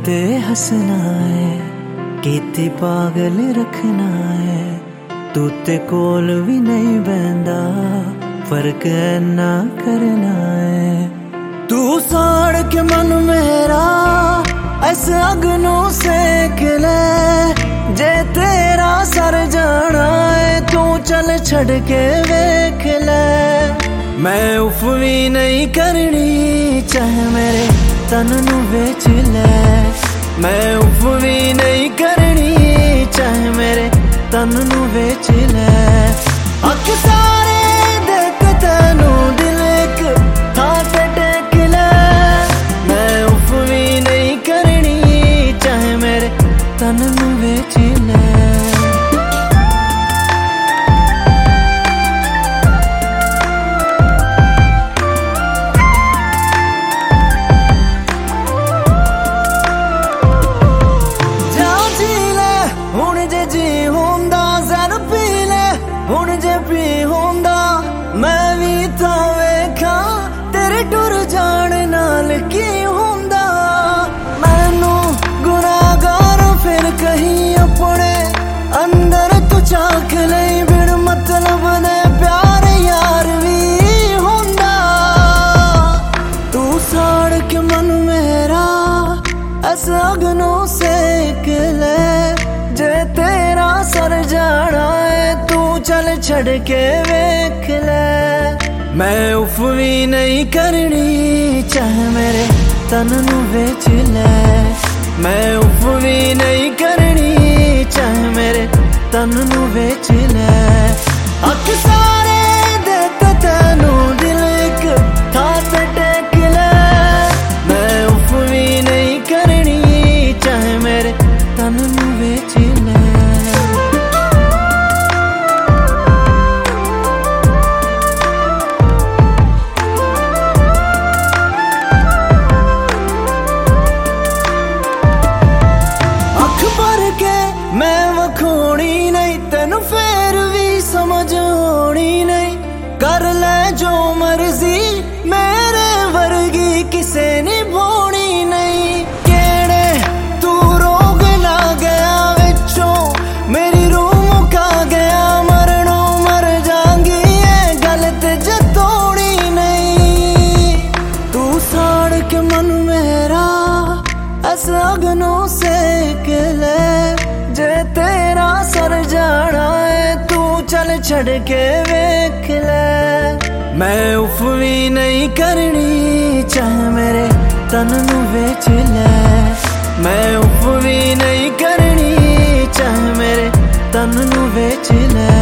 ते हसना है, कीती पागल रखना है। तू ते कोल भी नहीं बहंदा, फर्क ना करना है। तू साड़ के मन मेरा ऐसे अग्नों सेक ले, जे तेरा सर जाना है तू चल छड़ के वेख ले। मैं उफ भी नहीं करनी, चाहे मेरे तन नू बेच ले। मैं उफ भी नहीं करनी, चाहे मेरे तन नू बेच ले। अख सारे देख तेनू दिल एक थां ते टेक ले। मैं उफ भी नहीं करनी, चाहे मेरे तन नू बेच ले। हुण जे भी होंदा मैं भी तां वेखा, तेरे टुर जाण नाल की होंदा। मैनू गुनाहगार फिर कहीं अपने अंदर तू झांक लई, बिन मतलब दे प्यार यार भी होंदा। तू साड़ के मन मेरा ऐसा अग्नों सेक ले, जे तेरा सर जाना है तू चल छड़ के वेख ले। मैं उफ भी नहीं करनी, चाहे मेरे तन नू बेच ले। मैं उफ भी नहीं करनी, चाहे मेरे तन नू बेच ले। अख सारे देख तेनू दिल एक थां ते टेक ले। मैं उफ भी नहीं करनी, चाहे मेरे तन नू बेच ले। मैं वखोनी नहीं तेनू फेर भी समझ होनी नहीं। कर ले जो मर्जी मेरे वर्गी किसे निभानी नहीं। केड़े तू रोग ला गया विचों मेरी रूह मुका गया, मरणों मर जांगी ये गलत जतोड़ी नहीं। तू साड़ के मन मेरा ऐसा अग्नों सेक ले, जे तेरा सर जाना है तू चल छड़ के वेख ले। मैं उफ भी नहीं करनी, चाहे मेरे तन नू बेच ले। मैं उफ भी नहीं करनी, चाहे मेरे तन नू बेच ले।